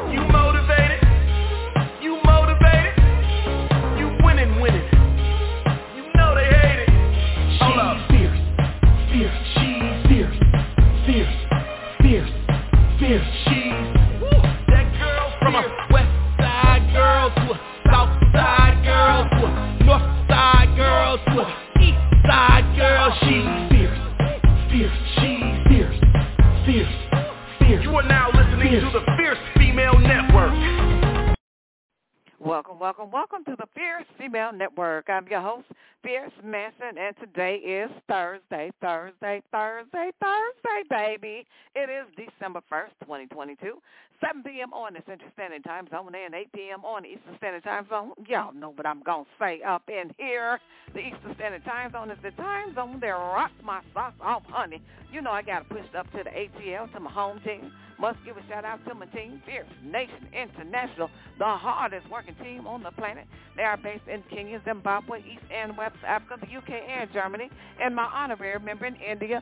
You motivated? You motivated? You winning. You know they hate it. Hold up. Fierce. She's fierce. She's that girl from a west side girl to a south side girl to a north side girl to a east side girl. She's fierce. She's fierce. You are now listening to the Fierce Female Network. Welcome to the Fierce Female Network. I'm your host, Fierce Manson, and today is Thursday, baby. It is December 1st, 2022, 7 p.m. on the Central Standard Time Zone and 8 p.m. on the Eastern Standard Time Zone. Y'all know what I'm going to say up in here. The Eastern Standard Time Zone is the time zone that rocks my socks off, honey. You know I got to push it up to the ATL, to my home team. Must give a shout out to my team, Fierce Nation International, the hardest working team on the planet. They are based in Kenya, Zimbabwe, East and West Africa, the UK, and Germany, and my honorary member in India,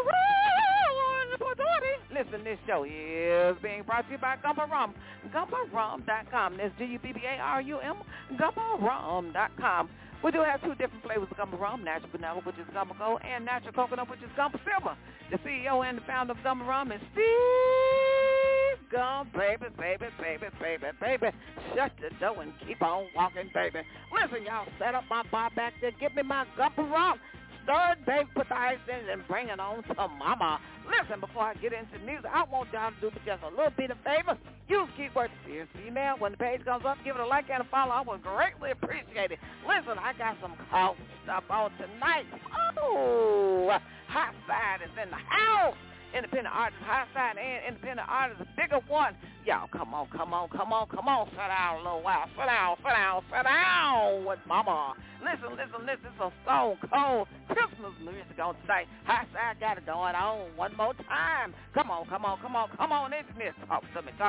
Listen, this show is being brought to you by Gumbo Rum, GumboRum.com. That's GUBBARUM, GumboRum.com. We do have two different flavors of Gumbo Rum, natural vanilla, which is Gumbo Gold, and natural coconut, which is Gumbo Silver. The CEO and the founder of Gumbo Rum is Steve Gumbo, baby. Shut the door and keep on walking, baby. Listen, y'all, set up my bar back there. Give me my Gumbo Rum. Stir it, baby, put the ice in and bring it on to mama. Listen, before I get into music, I want y'all to do me just a little bit of favor. Use keyword Fierce Female. When the page comes up, give it a like and a follow. I would greatly appreciate it. Listen, I got some cool stuff on tonight. Oh, Hot Side is in the house. Independent artist, Hot Side, and independent artist, the bigger one. Y'all, come on. Sit down a little while. Sit down with mama. Listen. Some Stone Cold Christmas music on tonight. Hot Side got it going on one more time. Come on, engineer. Talk to me.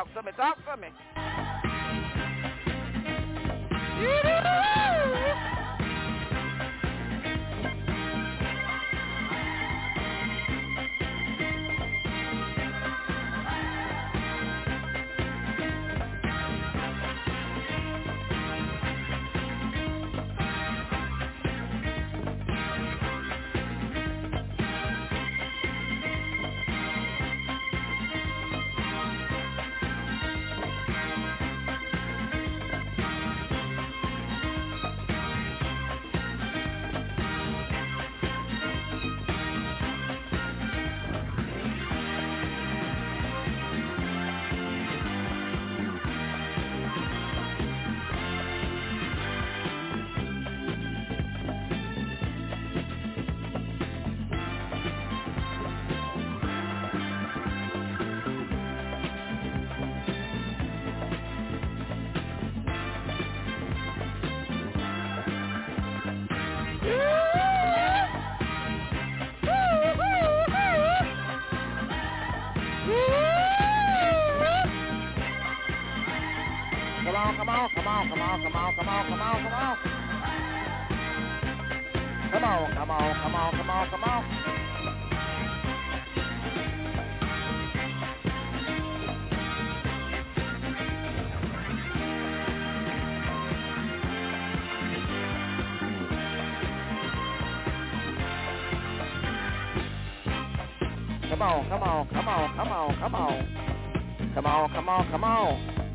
Come on.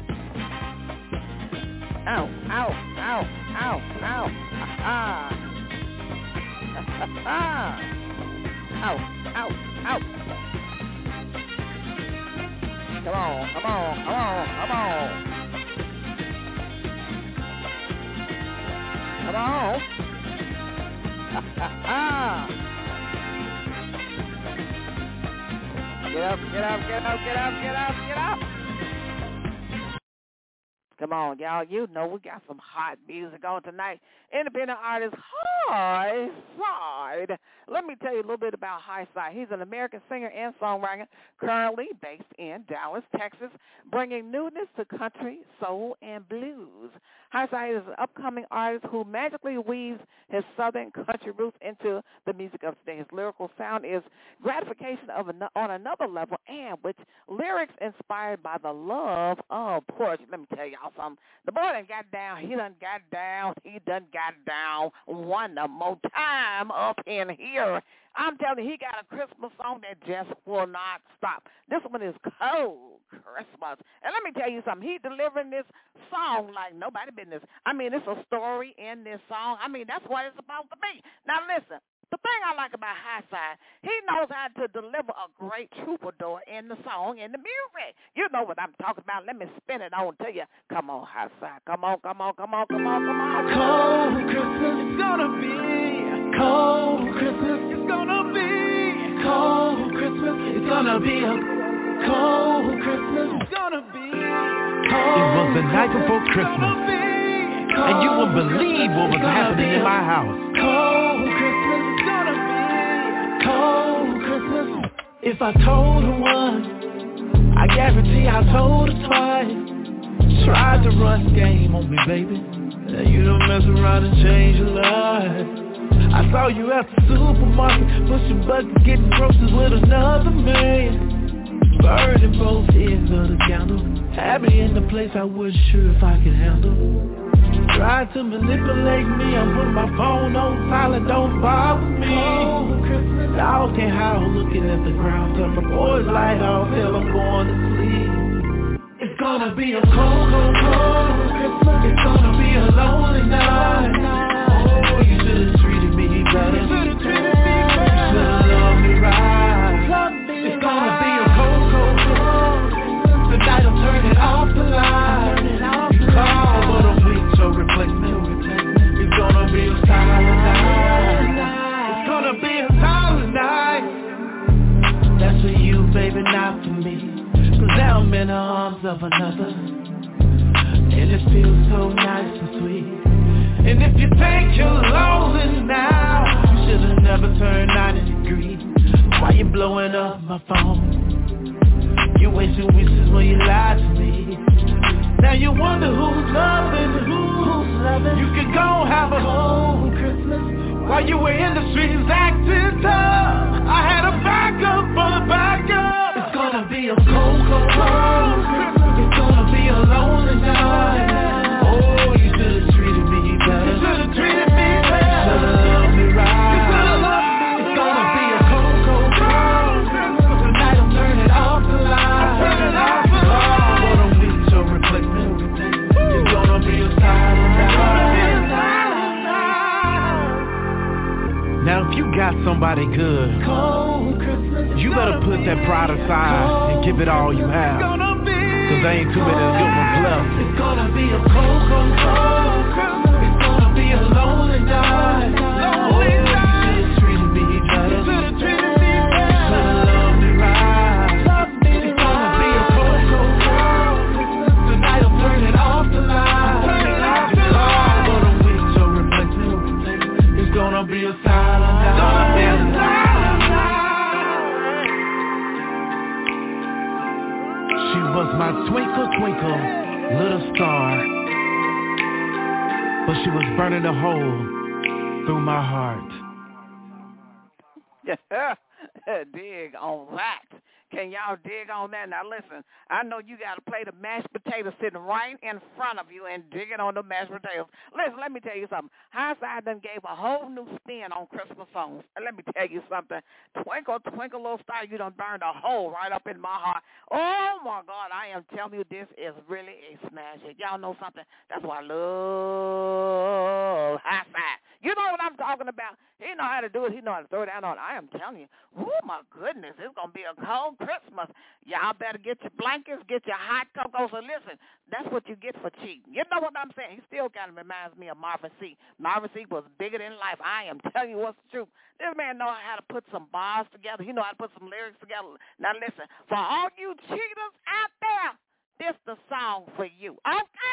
Ow. Ow. Come on. Come on. Get up. Come on, y'all. You know we got some hot music on tonight. Independent artist High Side. Let me tell you a little bit about High Side. He's an American singer and songwriter currently based in Dallas, Texas, bringing newness to country, soul, and blues. High Side is an upcoming artist who magically weaves his southern country roots into the music of today. His lyrical sound is gratification on another level, and with lyrics inspired by the love of poetry. Let me tell y'all something. The boy done got down. He done got down one more time up in here. I'm telling you, he got a Christmas song that just will not stop. This one is Cold Christmas. And let me tell you something. He delivering this song like nobody business. I mean, it's a story in this song. I mean, that's what it's supposed to be. Now, listen. The thing I like about High Side, he knows how to deliver a great troubadour in the song and the music. You know what I'm talking about. Let me spin it on to you. Come on, High Side. Come on. Cold Christmas, it's gonna be. Cold Christmas, it's gonna be. Cold Christmas, it's gonna be a cold Christmas, it's gonna be. It was the night before Christmas, and you wouldn't believe what was happening in my house. Cold Christmas, it's gonna be. Cold Christmas. If I told her once, I guarantee I told her twice. Tried to run game on me, baby. You don't mess around and change your life. I saw you at the supermarket, pushing buttons, getting groceries with another man. Burning both ends of the candle. Had me in the place I wasn't sure if I could handle. Tried to manipulate me, I'm putting my phone on silent, don't bother me. Dog can't howl looking at the ground, turn my boy's light off till I'm going to sleep. It's gonna be a cold Christmas. It's gonna be a lonely night. Oh, you should've treated me better. You should've loved me right. It's gonna be a cold Christmas. Tonight I'm turning off the light. Call, but I'm weak, so replacement. It's gonna be a silent night. It's gonna be a silent night. That's for you, baby, not for me. Cause now I'm in the arms of another, and it feels so nice and sweet. And if you think you're lonely now, you should've never turned 90 degrees. Why you blowing up my phone? You wasting wishes when you lied to me. Now you wonder who's loving, who's loving. You could go have a whole Christmas while you were in the streets acting tough. I had a backup for the backup. It's gonna be a cold Christmas. It's gonna be a lonely night. Oh, you should've treated me better. You should've treated me better. Should've loved me right. You should've loved me. It's gonna be a cold Christmas. Tonight I'm turning off the light. I'm turning off the light. But I'm weak, so reflecting. It's gonna be a silent night. Now if you got somebody good, you better put that pride aside and give it all you have. Cause there ain't too many good ones left. It's gonna be a cold Christmas. It's gonna be a lonely night. Lonely night. You should've treated me better. You should've treated me better. Should've loved me right. It's gonna be a cold Christmas. Tonight I'm turning off the light. Turning off the light. But I'm weak, so reflective. It's gonna be a silent night. It's gonna be a silent night. She was my twinkle, twinkle, little star, but she was burning a hole through my heart. Yeah, dig on that. Can y'all dig on that? Now listen, I know you got a plate of mashed potatoes sitting right in front of you and digging on the mashed potatoes. Listen, let me tell you something. High Side done gave a whole new spin on Christmas songs. And let me tell you something. Twinkle, twinkle, little star, you done burned a hole right up in my heart. Oh, my God, I am telling you, this is really a smash hit. Y'all know something? That's why I love High Side. You know what I'm talking about. He know how to do it. He know how to throw it down on. I am telling you, oh, my goodness, it's going to be a cold Christmas. Y'all better get your blankets, get your hot cocoa. So listen, that's what you get for cheating. You know what I'm saying? He still kind of reminds me of Marvin C. Marvin C was bigger than life. I am telling you what's the truth. This man knows how to put some bars together. He know how to put some lyrics together. Now listen, for all you cheaters out there, this the song for you. Okay?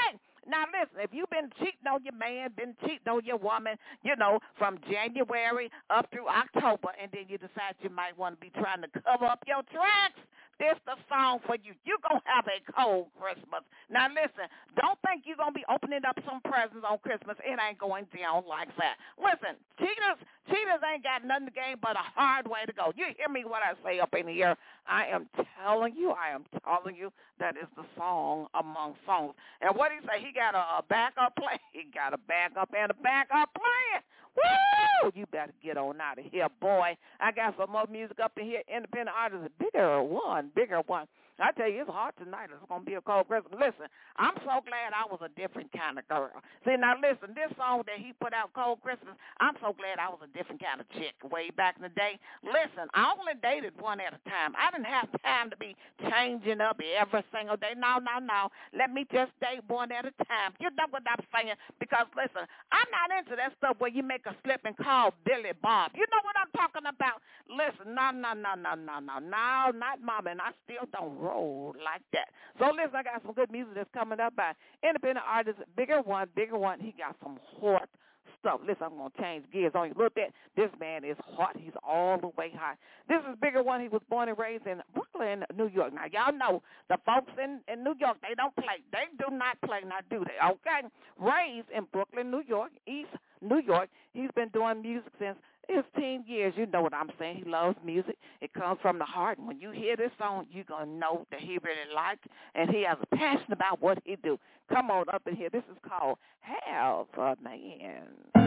Now, listen, if you've been cheating on your man, been cheating on your woman, from January up through October, and then you decide you might want to be trying to cover up your tracks, this the song for you. You're going to have a cold Christmas. Now, listen, don't think you're going to be opening up some presents on Christmas. It ain't going down like that. Listen, cheaters ain't got nothing to gain but a hard way to go. You hear me what I say up in here? I am telling you that is the song among songs. And what he say? He got a backup plan. He got a backup and a backup plan. Woo! You better get on out of here, boy. I got some more music up in here. Independent artists, bigger one. I tell you, it's hard tonight. It's going to be a cold Christmas. Listen, I'm so glad I was a different kind of girl. See, now listen, this song that he put out, Cold Christmas, I'm so glad I was a different kind of chick way back in the day. Listen, I only dated one at a time. I didn't have time to be changing up every single day. No. Let me just date one at a time. You know what I'm saying? Because, listen, I'm not into that stuff where you make a slip and call Billy Bob. You know what I'm talking about? Listen, no, not mama, and I still don't roll like that. So listen, I got some good music that's coming up by independent artist, Bigger One. He got some hot stuff. Listen, I'm going to change gears on you a little bit. This man is hot. He's all the way hot. This is Bigger One. He was born and raised in Brooklyn, New York. Now, y'all know the folks in New York, they don't play. They do not play, now do they? Okay? Raised in Brooklyn, New York, East New York. He's been doing music since his teen years. You know what I'm saying. He loves music. It comes from the heart. And when you hear this song, you're going to know that he really likes and he has a passion about what he do. Come on up in here. This is called Have a Man.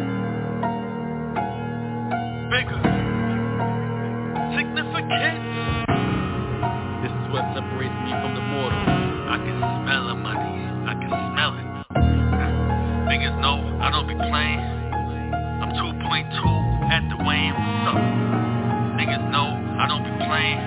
Bigger. Significant. This is what separates me from the mortal. I can smell the money. I can smell it. Niggas know I don't be playing. I'm 2.2 at the Wayne. What's up? Niggas know I don't be playing.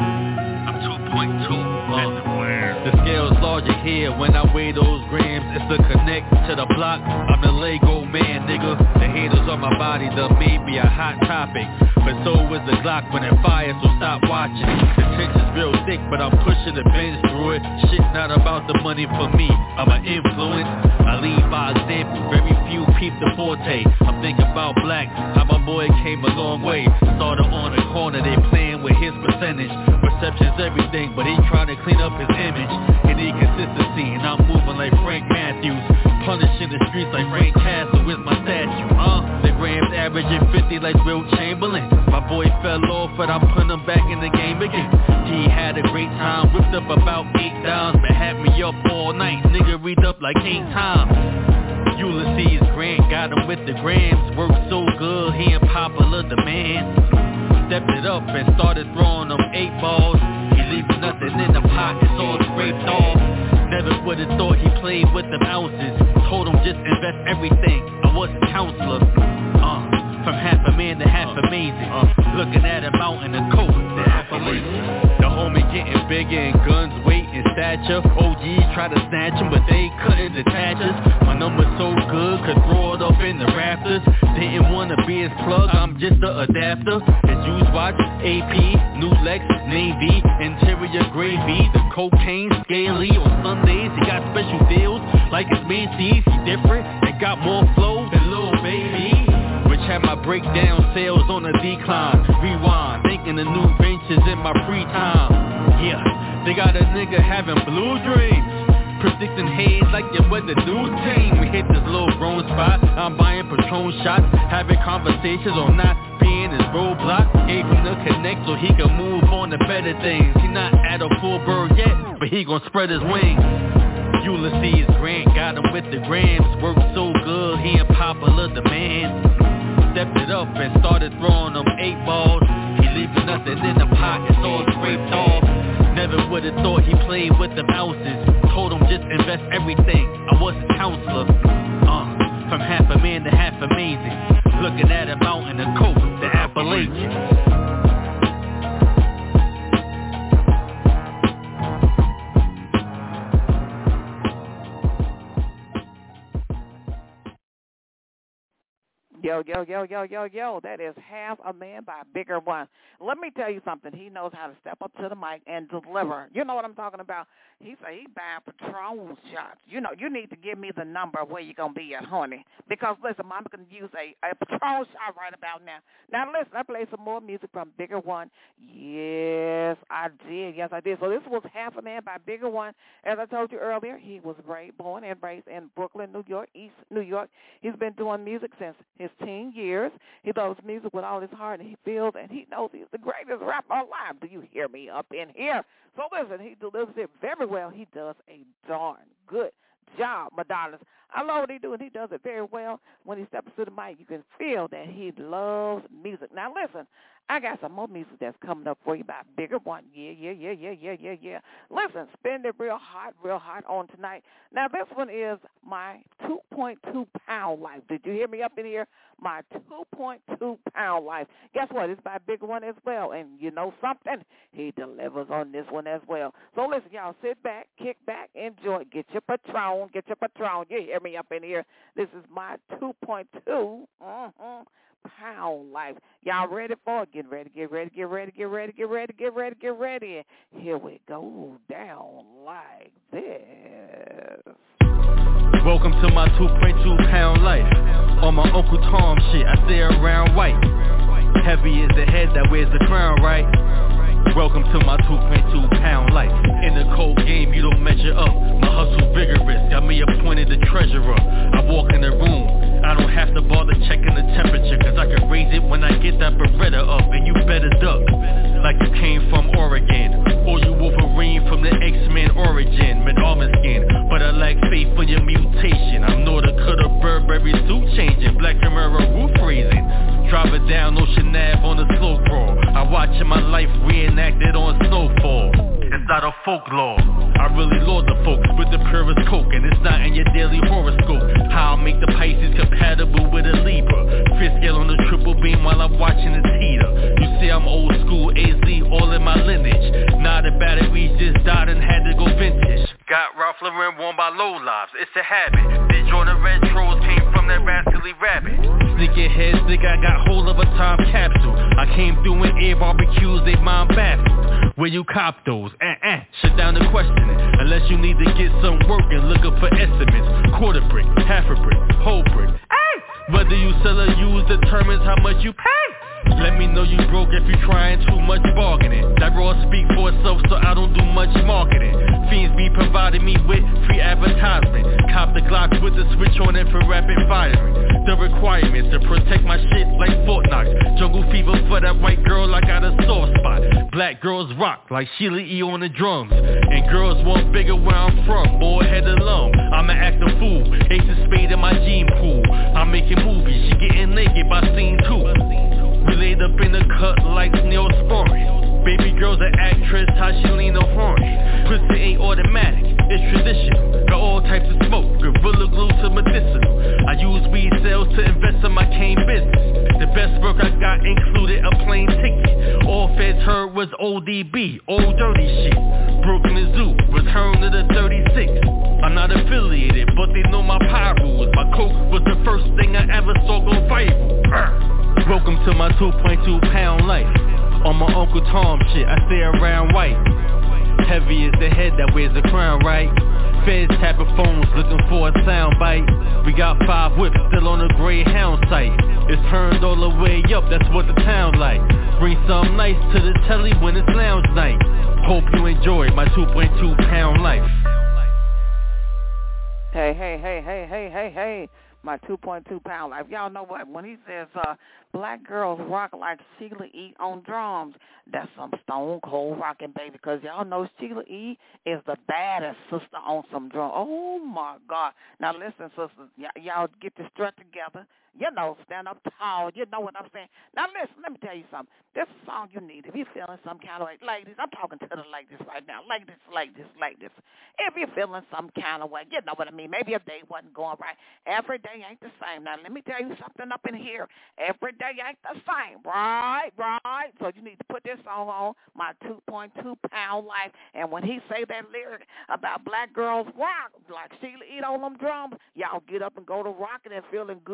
I'm 2.2 at the Wayne. The scale's larger here when I weigh those grams. It's a connect to the block. I'm the Lego man, nigga. The haters on my body done made me a hot topic. But so is the Glock when it fires, so stop watching. The tension's real thick, but I'm pushing the bench through it. Shit not about the money for me, I'm an influence. I lead by example, very few peep the forte. I'm thinking about black, how my boy came a long way. Started on the corner, they playing with his percentage. Perception's everything, but he trying to clean up his image. He need consistency, and I'm moving like Frank Matthews. Punishing the streets like Frank Castle with my statue, The grams averaging 50 like Wilt Chamberlain. My boy fell off, but I'm putting him back in the game again. He had a great time, whipped up about 8 downs, but had me up all night. Nigga read up like 8 times. Ulysses Grant got him with the grams. Worked so good, he in popular demand. Stepped it up and started throwing them 8 balls. He leaves nothing in the pot, it's all scraped off. Never would've thought he played with them ounces. Told him just invest everything. I was a counselor. From half a man to half amazing. Looking at a mountain of coke, the Appalachian. The homie getting bigger in guns, weight, and stature. OGs try to snatch him, but they couldn't detach us. My number's so good, could throw it up in the rafters. Didn't wanna be his plug, I'm just the adapter. His juice watch, AP, new Lex, Navy, interior gravy. The cocaine, scaly, on Sundays he got special deals. Like his Macy's, he different, and got more flow than Lil Baby. Had my breakdown sales on a decline. Rewind, thinking of new ventures in my free time. Yeah, they got a nigga having blue dreams. Predicting haze like it was the new team. We hit this little grown spot. I'm buying Patron shots, having conversations on not being his roadblock. Gave him the connect so he can move on to better things. He not at a full bird yet, but he gon' spread his wings. Ulysses Grant got him with the grams. Worked so good, he in popular demand. Stepped it up and started throwing them 8 balls. He leaves nothing in the pot, it's all scraped off. Never would've thought he played with them ounces. Told him just invest everything. I was a counselor. From half a man to half amazing. Looking at a mountain of coke, the Appalachian. Yo, yo, yo, yo, yo, yo. That is Half a Man by Bigger One. Let me tell you something. He knows how to step up to the mic and deliver. You know what I'm talking about? He say he buying Patron shots. You know, you need to give me the number where you're going to be at, honey. Because, listen, I'm going to use a Patron shot right about now. Now, listen, I played some more music from Bigger One. Yes, I did. Yes, I did. So this was Half a Man by Bigger One. As I told you earlier, he was born and raised in Brooklyn, New York, East New York. He's been doing music since his teen years. He loves music with all his heart, and he feels and he knows he's the greatest rapper alive. Do you hear me up in here? So listen, he delivers it very well. He does a darn good job, Madonnas. I love what he do, and he does it very well. When he steps to the mic, you can feel that he loves music. Now listen, I got some more music that's coming up for you by Bigger One. Yeah. Listen, spend it real hot on tonight. Now, this one is my 2.2 pound life. Did you hear me up in here? My 2.2 pound life. Guess what? It's by Bigger One as well. And you know something? He delivers on this one as well. So listen, y'all, sit back, kick back, enjoy. Get your Patron. You hear me up in here? This is my 2.2 pound life. Y'all ready for it? Get ready. Here we go down like this. Welcome to my 2.2 pound life. On my Uncle Tom shit, I stay around white. Heavy is the head that wears the crown, right? Welcome to my 2.2 pound life. In the cold game, you don't measure up. My hustle vigorous, got me appointed the treasurer. I walk in the room, I don't have to bother checking the temperature, cause I can raise it when I get that Beretta up. And you better duck, like you came from Oregon, or you Wolverine from the X-Men origin, with almond skin. But I lack faith in your mutation. I'm Norda Coulda Burberry suit changing, Black Camaro roof raising. Driving down Ocean Ave on a slow crawl. I watching my life reenacted on snowfall. It's not a folklore. I really lord the folks with the purest coke, and it's not in your daily horoscope. How I make the Pisces compatible with a Libra. Fifth scale on the triple beam while I'm watching the heater. You say I'm old school, AZ, all in my lineage. Now the batteries just died and had to go vintage. Got Ralph Lauren worn by low lives, it's a habit. These Jordan retros came from that rascally rabbit. Sneaker heads think I got hold of a time capsule. I came through in air barbecues, they mind baffled. Where you cop those? Shut down the questioning. Unless you need to get some work and looking for estimates. Quarter brick, half a brick, whole brick. Whether you sell or use determines how much you pay. Let me know you broke if you're trying too much bargaining. That raw speak for itself, so I don't do much marketing. Fiends be providing me with free advertisement. Cop the Glock with the switch on it for rapid firing. The requirements to protect my shit like Fort Knox. Jungle fever for that white girl, I got a sore spot. Black girls rock like Sheila E. on the drums. And girls want bigger where I'm from, Morehead alum. I'm an actor fool, ace of spade in my gene pool. I'm making movies, she getting naked by scene 2. We laid up in the cut like Neosporin. Baby girl's an actress, how she lean a horn. Pussy ain't automatic, it's traditional. Got all types of smoke, gorilla glue to medicinal. I use weed sales to invest in my cane business. The best work I got included a plane ticket. All feds heard was ODB, old dirty shit. Brooklyn Zoo, return to the 36. I'm not affiliated, but they know my pie rules. My coke was the first thing I ever saw go viral. Welcome to my 2.2 pound life. On my Uncle Tom shit, I stay around white. Heavy is the head that wears the crown, right? Feds tapping phones looking for a sound bite. We got 5 whips still on the Greyhound site. It's turned all the way up, that's what the town like. Bring something nice to the telly when it's lounge night. Hope you enjoy my 2.2 pound life. Hey. My 2.2 pound life. Y'all know what? When he says black girls rock like Sheila E. on drums, that's some stone cold rocking, baby. Because y'all know Sheila E. is the baddest sister on some drums. Oh, my God. Now, listen, sisters. Y'all get your strut together. You know, stand up tall. You know what I'm saying. Now, listen, let me tell you something. This is a song you need. If you're feeling some kind of way, ladies, I'm talking to the ladies right now. Ladies. If you're feeling some kind of way, you know what I mean. Maybe a day wasn't going right. Every day ain't the same. Now, let me tell you something up in here. Every day ain't the same. Right. So you need to put this song on, my 2.2 pound life. And when he say that lyric about black girls rock like Sheila E. on them drums, y'all get up and go to rocking and feeling good about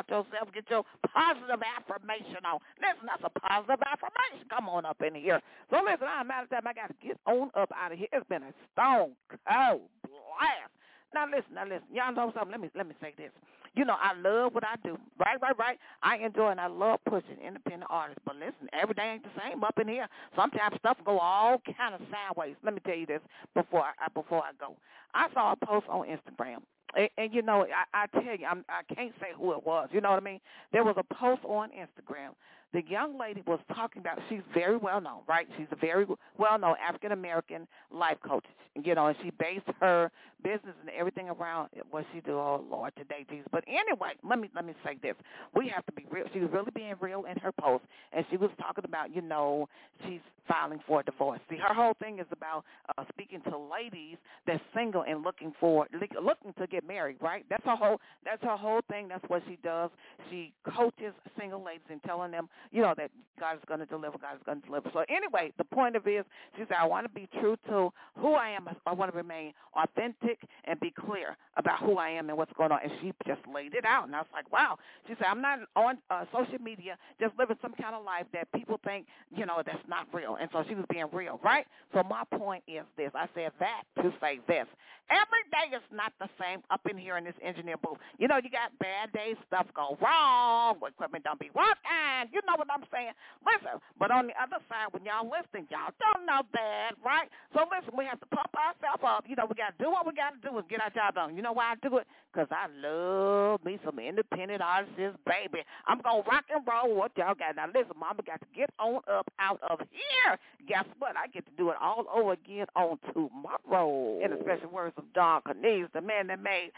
yourself. Get your positive affirmation on. Listen, that's a positive affirmation. Come on up in here. So listen, I'm out of time. I got to get on up out of here. It's been a stone cold blast. Now listen. Y'all know something? Let me say this. You know, I love what I do. Right. I enjoy and I love pushing independent artists. But listen, every day ain't the same up in here. Sometimes stuff go all kind of sideways. Let me tell you this before I go. I saw a post on Instagram. And you know, I tell you, I can't say who it was. You know what I mean? There was a post on Instagram. The young lady was talking about, she's very well known, right? She's a very well-known African-American life coach, you know, and she based her business and everything around what she do. Oh, Lord, today, Jesus. But anyway, let me say this. We have to be real. She was really being real in her post, and she was talking about, you know, she's filing for a divorce. See, her whole thing is about speaking to ladies that's single and looking to get married, right? That's her whole thing. That's what she does. She coaches single ladies and telling them, you know, that God is going to deliver. So anyway, the point of it is, she said, I want to be true to who I am. I want to remain authentic and be clear about who I am and what's going on. And she just laid it out. And I was like, wow. She said, I'm not on social media just living some kind of life that people think, you know, that's not real. And so she was being real, right? So my point is this. I said that to say this. Every day is not the same up in here in this engineer booth. You know, you got bad days, stuff go wrong, equipment don't be working. You know what I'm saying? Listen, but on the other side, when y'all listening, y'all don't know that, right? So listen, we have to pump ourselves up. You know, we got to do what we got to do and get our job done. You know why I do it? Because I love me some independent artists, baby. I'm going to rock and roll what y'all got. Now listen, mama got to get on up out of here. Guess what? I get to do it all over again on tomorrow. In the special words of Don Cornelius, the man that made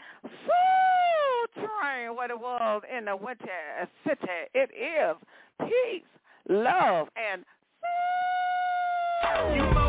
Soul Train what it was in the Winter City. It is peace, love, and